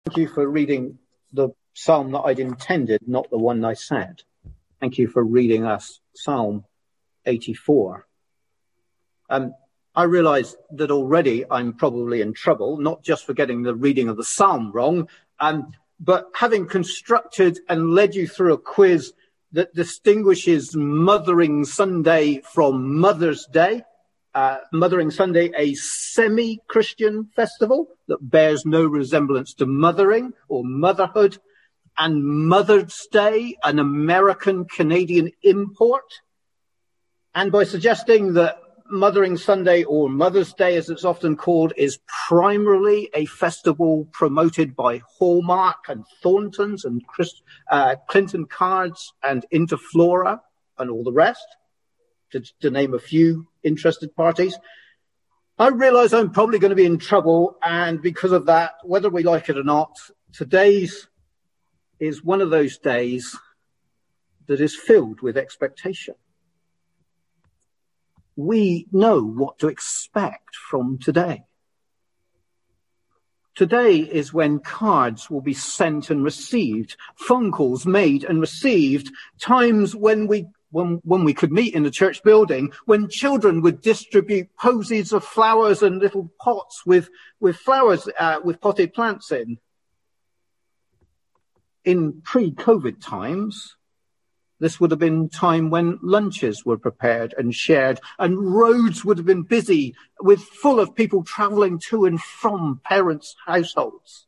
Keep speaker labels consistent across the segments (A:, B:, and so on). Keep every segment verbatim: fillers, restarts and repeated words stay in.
A: Thank you for reading the psalm that I'd intended, not the one I said. Thank you for reading us Psalm eighty-four. Um, I realise that already I'm probably in trouble, not just for getting the reading of the psalm wrong, um, but having constructed and led you through a quiz that distinguishes Mothering Sunday from Mother's Day. Uh, Mothering Sunday, a semi-Christian festival that bears no resemblance to mothering or motherhood, and Mother's Day, an American-Canadian import. And by suggesting that Mothering Sunday, or Mother's Day as it's often called, is primarily a festival promoted by Hallmark and Thorntons and Chris, uh, Clinton Cards and Interflora and all the rest, to, to name a few interested parties, I realise I'm probably going to be in trouble, and because of that, whether we like it or not, today's is one of those days that is filled with expectation. We know what to expect from today. Today is when cards will be sent and received, phone calls made and received, times when we When, when we could meet in the church building, when children would distribute posies of flowers and little pots with, with flowers, uh, with potted plants in. In pre-COVID times, this would have been time when lunches were prepared and shared, and roads would have been busy with full of people travelling to and from parents' households.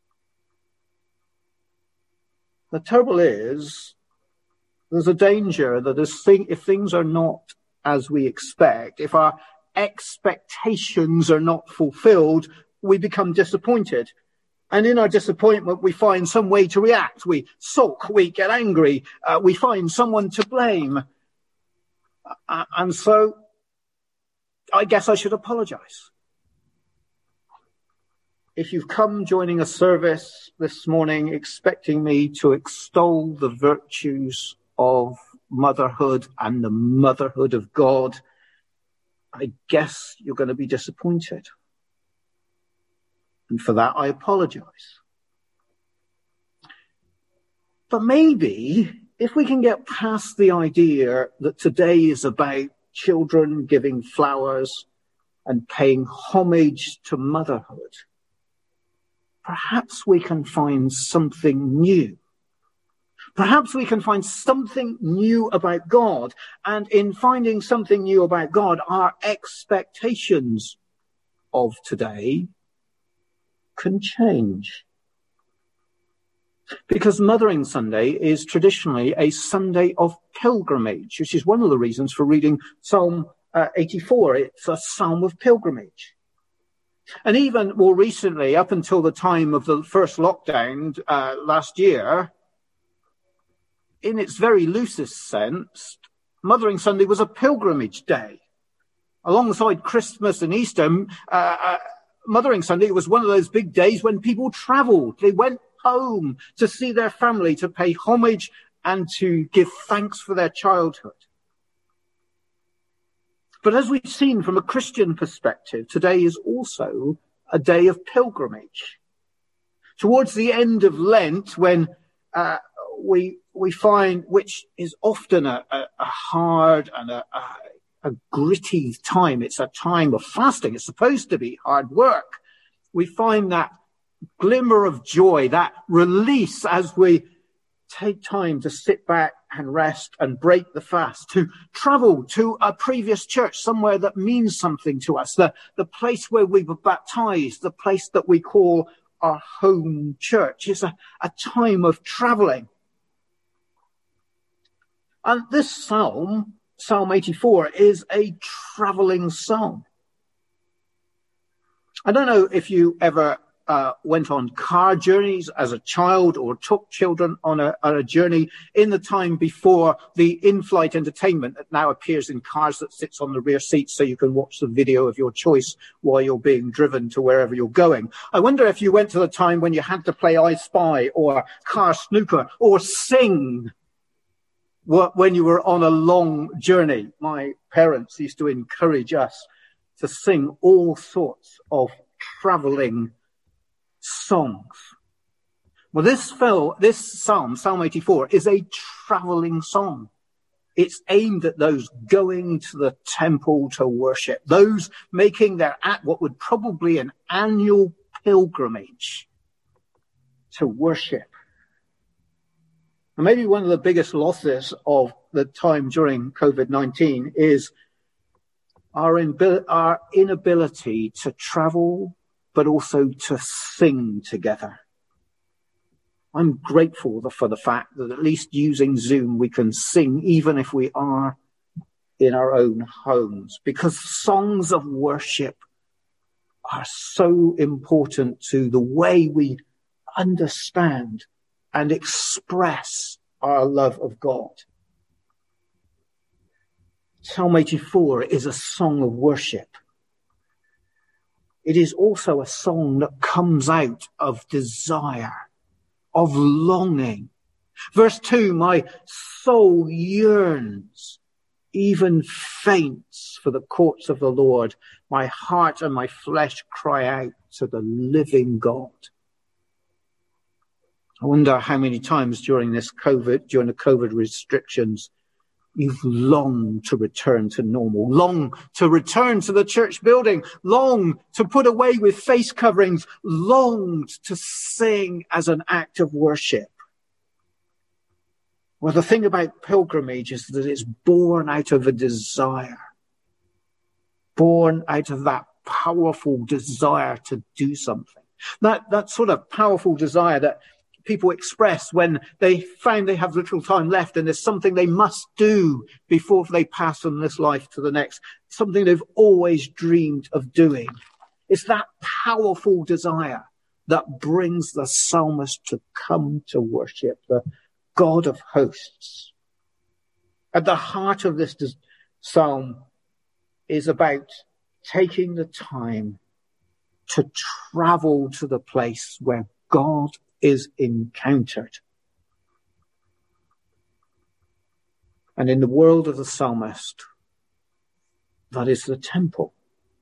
A: The trouble is, there's a danger that if things are not as we expect, if our expectations are not fulfilled, we become disappointed. And in our disappointment, we find some way to react. We sulk, we get angry, uh, we find someone to blame. Uh, and so I guess I should apologize. If you've come joining a service this morning expecting me to extol the virtues of motherhood and the motherhood of God, I guess you're going to be disappointed. And for that, I apologize. But maybe if we can get past the idea that today is about children giving flowers and paying homage to motherhood, perhaps we can find something new. Perhaps we can find something new about God, and in finding something new about God, our expectations of today can change. Because Mothering Sunday is traditionally a Sunday of pilgrimage, which is one of the reasons for reading Psalm uh, eighty-four. It's a psalm of pilgrimage. And even more recently, up until the time of the first lockdown uh, last year, in its very loosest sense, Mothering Sunday was a pilgrimage day. Alongside Christmas and Easter, uh, uh, Mothering Sunday was one of those big days when people travelled. They went home to see their family, to pay homage and to give thanks for their childhood. But as we've seen from a Christian perspective, today is also a day of pilgrimage. Towards the end of Lent, when uh, we we find, which is often a, a, a hard and a, a, a gritty time. It's a time of fasting. It's supposed to be hard work. We find that glimmer of joy, that release as we take time to sit back and rest and break the fast, to travel to a previous church, somewhere that means something to us, the, the place where we were baptized, the place that we call our home church. It's a, a time of traveling. And this psalm, Psalm eighty-four, is a traveling psalm. I don't know if you ever uh, went on car journeys as a child or took children on a, on a journey in the time before the in-flight entertainment that now appears in cars that sits on the rear seat so you can watch the video of your choice while you're being driven to wherever you're going. I wonder if you went to the time when you had to play I Spy or car snooker or sing when you were on a long journey. My parents used to encourage us to sing all sorts of travelling songs. Well, this fel- this psalm, Psalm eighty-four, is a traveling song. It's aimed at those going to the temple to worship, those making their at what would probably an annual pilgrimage to worship. And maybe one of the biggest losses of the time during COVID nineteen is our, inbil- our inability to travel, but also to sing together. I'm grateful for the fact that at least using Zoom, we can sing even if we are in our own homes, because songs of worship are so important to the way we understand and express our love of God. Psalm eighty-four is a song of worship. It is also a song that comes out of desire, of longing. Verse two, my soul yearns, even faints for the courts of the Lord. My heart and my flesh cry out to the living God. I wonder how many times during this COVID, during the COVID restrictions, you've longed to return to normal, long to return to the church building, long to put away with face coverings, longed to sing as an act of worship. Well, the thing about pilgrimage is that it's born out of a desire, born out of that powerful desire to do something. That, that sort of powerful desire that people express when they find they have little time left and there's something they must do before they pass from this life to the next, something they've always dreamed of doing. It's that powerful desire that brings the psalmist to come to worship the God of hosts. At the heart of this psalm is about taking the time to travel to the place where God is encountered. And in the world of the psalmist, that is the temple.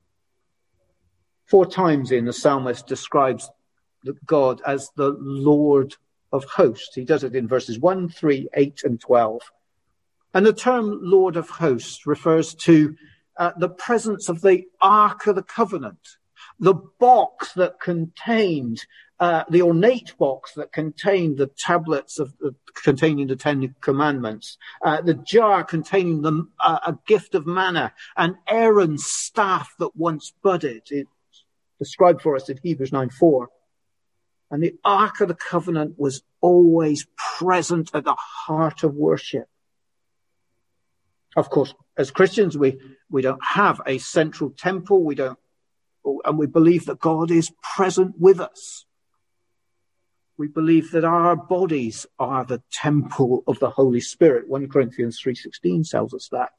A: Four times in the psalmist describes God as the Lord of hosts. He does it in verses one, three, eight, and twelve. And the term Lord of hosts refers to uh, the presence of the Ark of the Covenant, the box that contained Uh, the ornate box that contained the tablets of uh, containing the Ten Commandments, uh, the jar containing the, uh, a gift of manna, and Aaron's staff that once budded. It's described for us in Hebrews nine four. And the Ark of the Covenant was always present at the heart of worship. Of course, as Christians, we, we don't have a central temple. We don't, and we believe that God is present with us. We believe that our bodies are the temple of the Holy Spirit. First Corinthians three sixteen tells us that.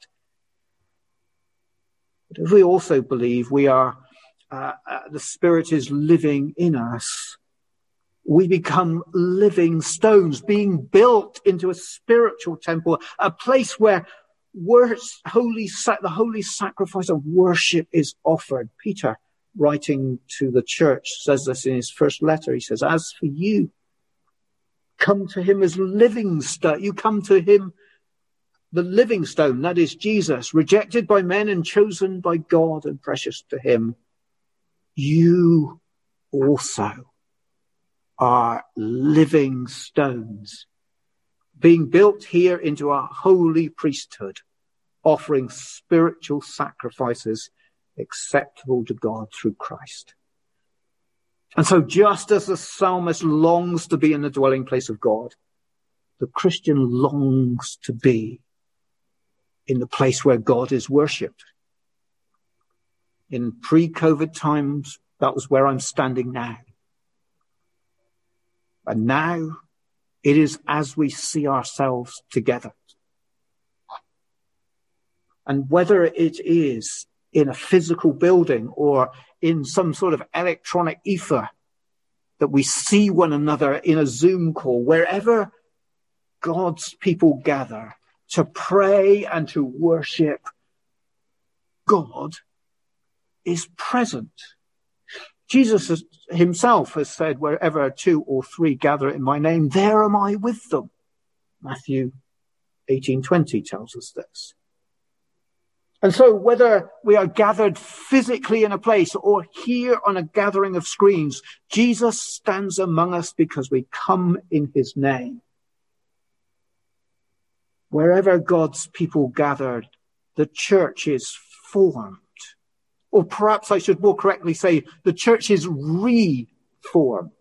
A: But if we also believe we are, uh, uh, the Spirit is living in us, we become living stones being built into a spiritual temple, a place where wors- holy sa- the holy sacrifice of worship is offered. Peter, writing to the church, says this in his first letter. He says, as for you, come to him as living stone. You come to him, the living stone, that is Jesus, rejected by men and chosen by God and precious to him. You also are living stones, being built here into a holy priesthood, offering spiritual sacrifices acceptable to God through Christ. And so just as the psalmist longs to be in the dwelling place of God, the Christian longs to be in the place where God is worshipped. In pre-COVID times, that was where I'm standing now. And now it is as we see ourselves together. And whether it is in a physical building or in some sort of electronic ether, that we see one another in a Zoom call, wherever God's people gather to pray and to worship, God is present. Jesus himself has said, wherever two or three gather in my name, there am I with them. Matthew eighteen twenty tells us this. And so whether we are gathered physically in a place or here on a gathering of screens, Jesus stands among us because we come in his name. Wherever God's people gathered, the church is formed. Or perhaps I should more correctly say the church is reformed.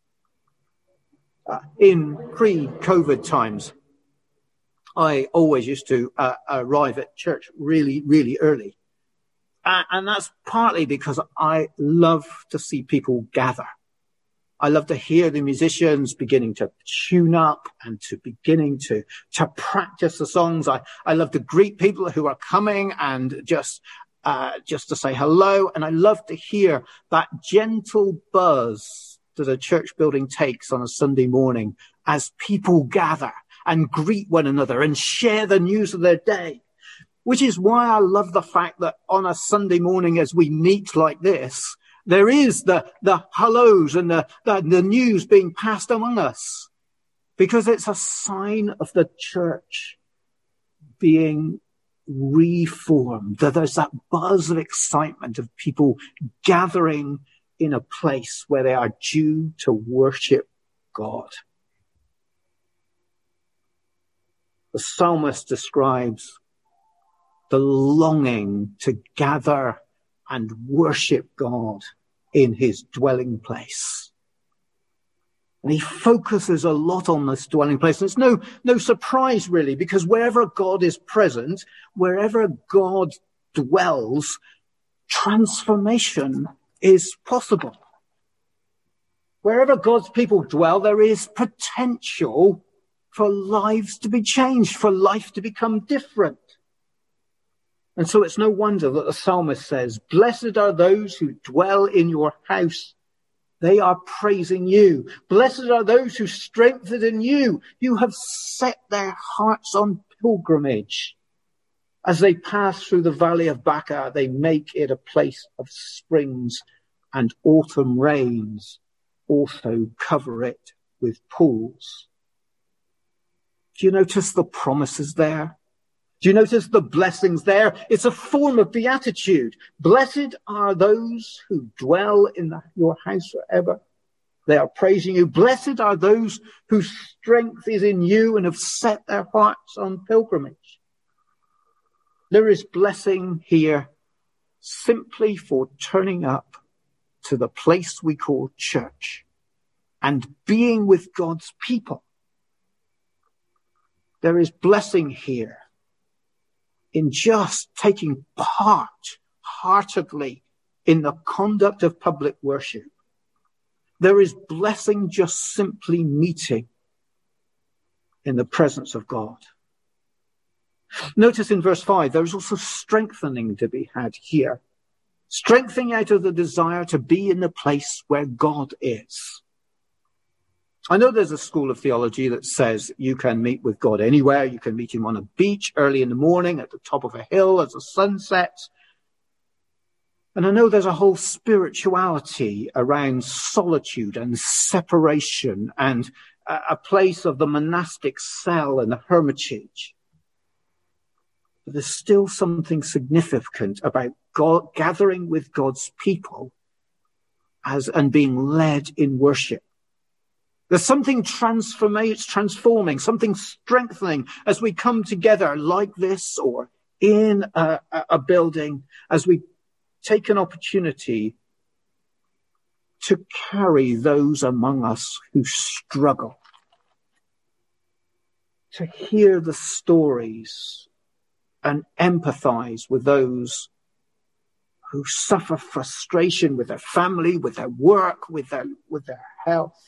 A: Uh, in pre-COVID times, I always used to uh, arrive at church really, really early. Uh, and that's partly because I love to see people gather. I love to hear the musicians beginning to tune up and to beginning to, to practice the songs. I, I love to greet people who are coming and just, uh, just to say hello. And I love to hear that gentle buzz that a church building takes on a Sunday morning as people gather and greet one another and share the news of their day, which is why I love the fact that on a Sunday morning as we meet like this, there is the, the hellos and the, the, the news being passed among us, because it's a sign of the church being reformed, that there's that buzz of excitement of people gathering in a place where they are due to worship God. The psalmist describes the longing to gather and worship God in his dwelling place. And he focuses a lot on this dwelling place. And it's no, no surprise really, because wherever God is present, wherever God dwells, transformation is possible. Wherever God's people dwell, there is potential for lives to be changed, for life to become different. And so it's no wonder that the psalmist says, blessed are those who dwell in your house. They are praising you. Blessed are those who strengthen in you. You have set their hearts on pilgrimage. As they pass through the valley of Baca, they make it a place of springs, and autumn rains also cover it with pools. Do you notice the promises there? Do you notice the blessings there? It's a form of beatitude. Blessed are those who dwell in the, your house forever. They are praising you. Blessed are those whose strength is in you and have set their hearts on pilgrimage. There is blessing here simply for turning up to the place we call church and being with God's people. There is blessing here in just taking part heartedly in the conduct of public worship. There is blessing just simply meeting in the presence of God. Notice in verse five, there is also strengthening to be had here. Strengthening out of the desire to be in the place where God is. I know there's a school of theology that says you can meet with God anywhere. You can meet him on a beach early in the morning, at the top of a hill as the sun sets. And I know there's a whole spirituality around solitude and separation and a, a place of the monastic cell and the hermitage. But there's still something significant about God, gathering with God's people as and being led in worship. There's something transforming, something strengthening as we come together like this or in a, a building, as we take an opportunity to carry those among us who struggle, to hear the stories and empathize with those who suffer frustration with their family, with their work, with their, with their health.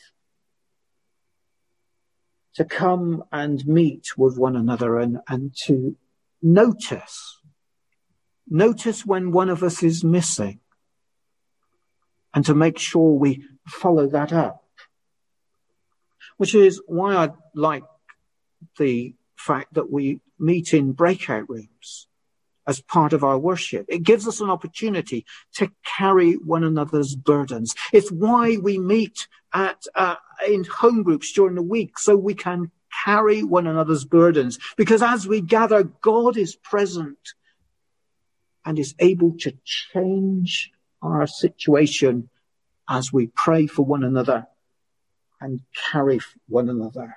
A: To come and meet with one another and, and to notice, notice when one of us is missing and to make sure we follow that up. Which is why I like the fact that we meet in breakout rooms as part of our worship. It gives us an opportunity to carry one another's burdens. It's why we meet at uh, in home groups during the week, so we can carry one another's burdens. Because as we gather, God is present and is able to change our situation as we pray for one another and carry one another.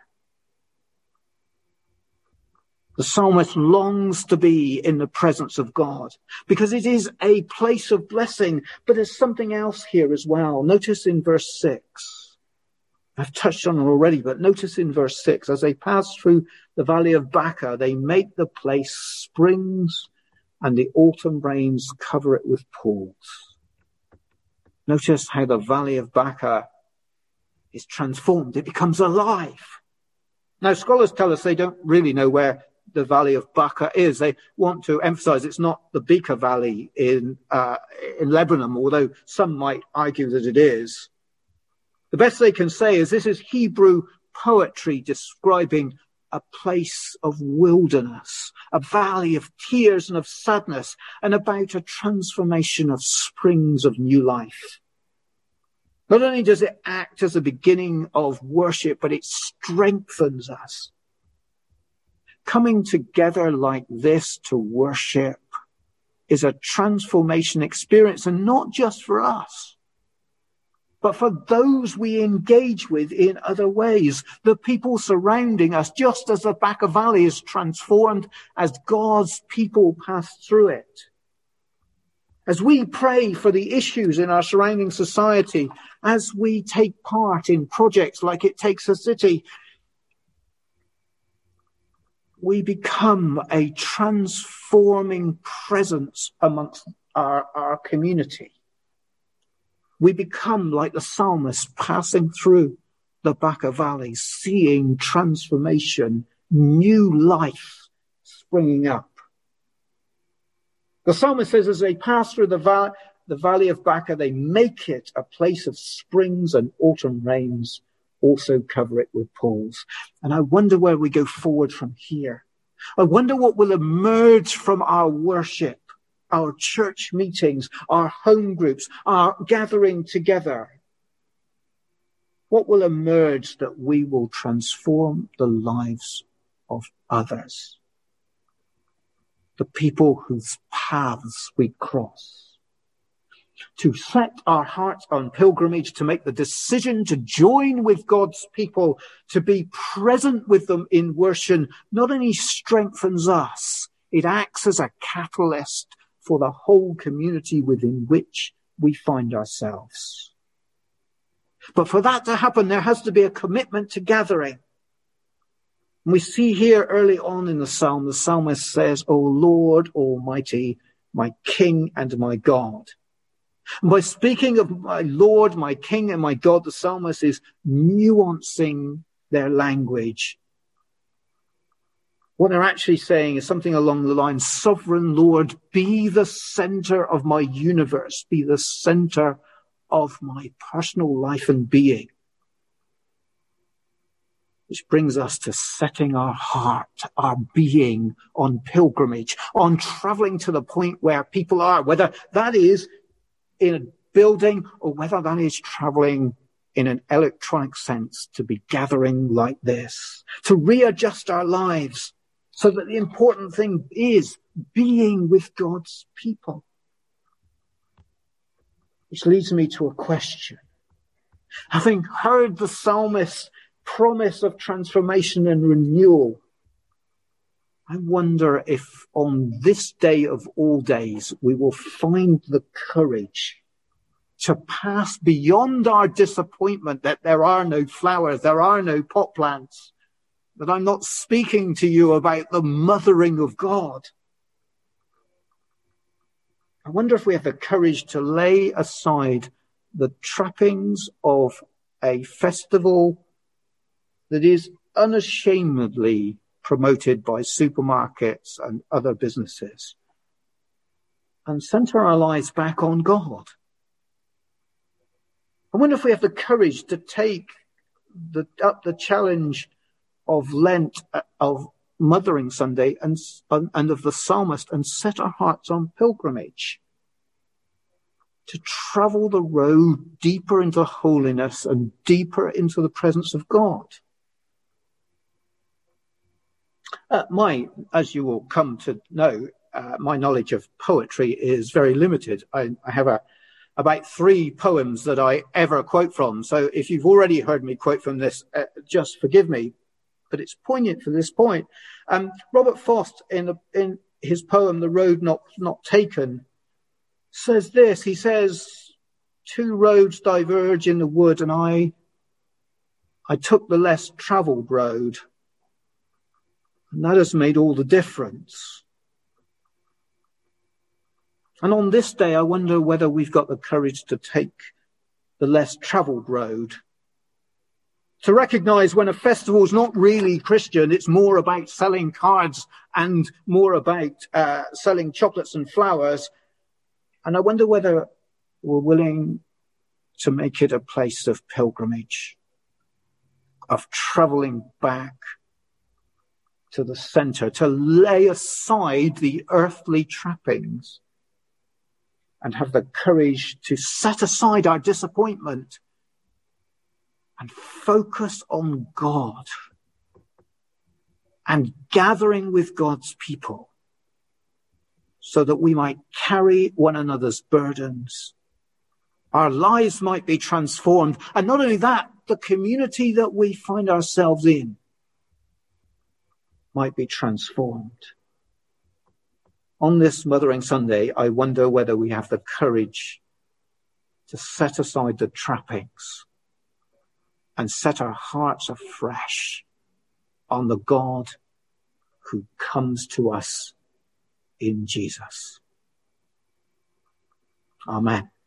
A: The psalmist longs to be in the presence of God because it is a place of blessing, but there's something else here as well. Notice in verse six. I've touched on it already, but notice in verse six, as they pass through the valley of Baca, they make the place springs and the autumn rains cover it with pools. Notice how the valley of Baca is transformed. It becomes alive. Now, scholars tell us they don't really know where the valley of Baca is. They want to emphasize it's not the Bekaa Valley in uh, in Lebanon, although some might argue that it is. The best they can say is this is Hebrew poetry describing a place of wilderness, a valley of tears and of sadness, and about a transformation of springs of new life. Not only does it act as a beginning of worship, but it strengthens us. Coming together like this to worship is a transformation experience, and not just for us, but for those we engage with in other ways, the people surrounding us, just as the Baca Valley is transformed as God's people pass through it. As we pray for the issues in our surrounding society, as we take part in projects like It Takes a City, we become a transforming presence amongst our, our community. We become like the psalmist passing through the Baca Valley, seeing transformation, new life springing up. The psalmist says as they pass through the, va- the valley of Baca, they make it a place of springs, and autumn rains also cover it with pools. And I wonder where we go forward from here. I wonder what will emerge from our worship, our church meetings, our home groups, our gathering together. What will emerge that we will transform the lives of others, the people whose paths we cross. To set our hearts on pilgrimage, to make the decision to join with God's people, to be present with them in worship, not only strengthens us, it acts as a catalyst for the whole community within which we find ourselves. But for that to happen, there has to be a commitment to gathering. And we see here early on in the psalm, the psalmist says, "O Lord Almighty, my King and my God." And by speaking of my Lord, my King and my God, the psalmist is nuancing their language. What they're actually saying is something along the lines, "Sovereign Lord, be the center of my universe, be the center of my personal life and being." Which brings us to setting our heart, our being on pilgrimage, on traveling to the point where people are, whether that is in a building or whether that is traveling in an electronic sense, to be gathering like this, to readjust our lives so that the important thing is being with God's people. Which leads me to a question. Having heard the psalmist's promise of transformation and renewal, I wonder if on this day of all days, we will find the courage to pass beyond our disappointment that there are no flowers, there are no pot plants, that I'm not speaking to you about the mothering of God. I wonder if we have the courage to lay aside the trappings of a festival that is unashamedly promoted by supermarkets and other businesses, and center our lives back on God. I wonder if we have the courage to take the, up the challenge of Lent, of Mothering Sunday and, and of the psalmist and set our hearts on pilgrimage to travel the road deeper into holiness and deeper into the presence of God. Uh, my, as you will come to know, uh, my knowledge of poetry is very limited. I, I have a, about three poems that I ever quote from. So if you've already heard me quote from this, uh, just forgive me, but it's poignant for this point. Um, Robert Frost, in, the, in his poem, The Road Not, Not Taken, says this. He says, two roads diverge in the wood, and I, I took the less travelled road. And that has made all the difference. And on this day, I wonder whether we've got the courage to take the less travelled road. To recognise when a festival is not really Christian, it's more about selling cards and more about uh, selling chocolates and flowers. And I wonder whether we're willing to make it a place of pilgrimage, of travelling back to the centre, to lay aside the earthly trappings and have the courage to set aside our disappointment and focus on God and gathering with God's people so that we might carry one another's burdens. Our lives might be transformed. And not only that, the community that we find ourselves in might be transformed. On this Mothering Sunday, I wonder whether we have the courage to set aside the trappings and set our hearts afresh on the God who comes to us in Jesus. Amen.